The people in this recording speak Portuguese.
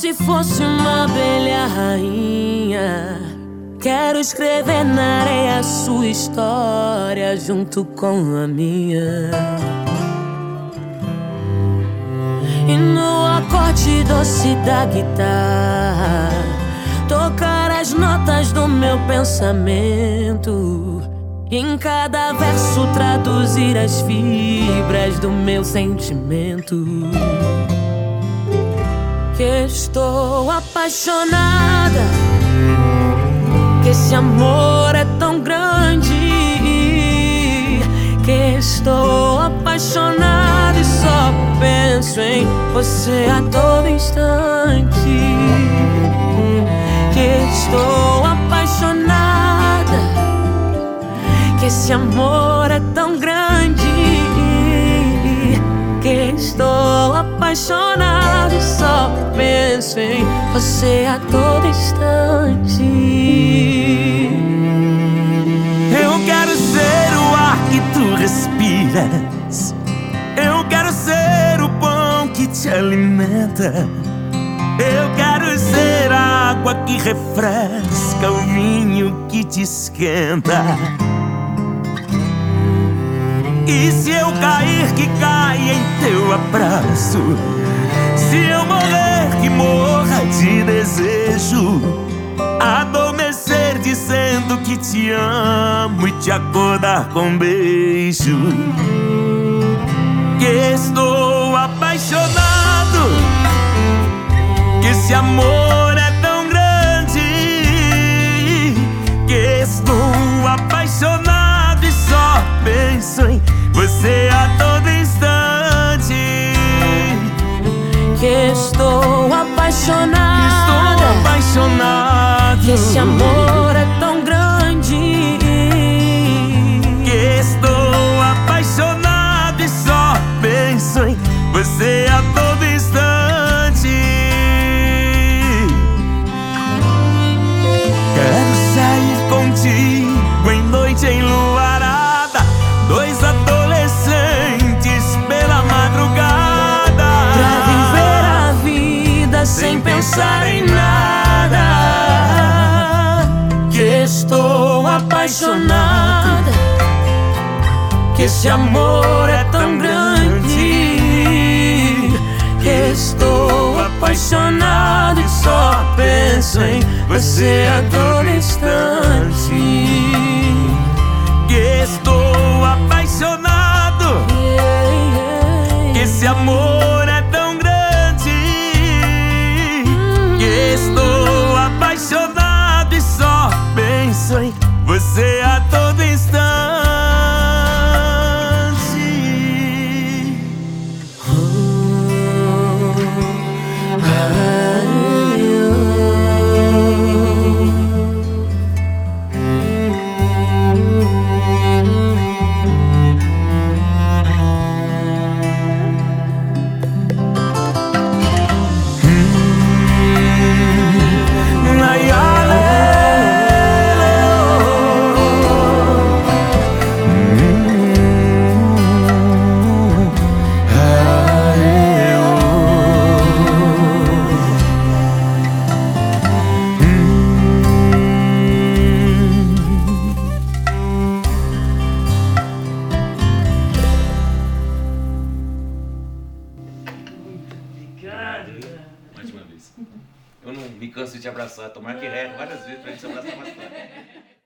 se fosse uma abelha rainha, quero escrever na areia a sua história junto com a minha. E no acorde doce da guitarra, tocar as notas do meu pensamento, e em cada verso traduzir as fibras do meu sentimento. Que estou apaixonada, que esse amor é tão grande, que estou apaixonada e só penso em você a todo instante. Que estou apaixonada, que esse amor é tão grande, que estou apaixonada e só penso em você a todo instante. Eu quero ser o ar que tu respiras, eu quero ser o pão que te alimenta, eu quero ser a água que refresca, o vinho que te esquenta. E se eu cair, que caia em teu abraço, se eu morrer, que morra de desejo, adormecer dizendo que te amo e te acordar com um beijo. Que estou apaixonado, que esse amor é tão grande, que estou apaixonado e só penso em você a todo instante. Que estou apaixonada, apaixonado, que esse amor é tão grande, que estou apaixonado e só penso em você a todo instante. Quero sair contigo em noite enluarada, dois adolescentes pela madrugada, pra viver a vida sem pensar em nada. Que estou apaixonada, que esse amor é tão grande, que estou apaixonado e só penso em você a todo instante. que estou apaixonado, que esse amor é tão grande, que estou apaixonado e só penso em você a todo instante. Mais uma vez. Eu não me canso de te abraçar, tomara que reze várias vezes pra gente se abraçar mais tarde.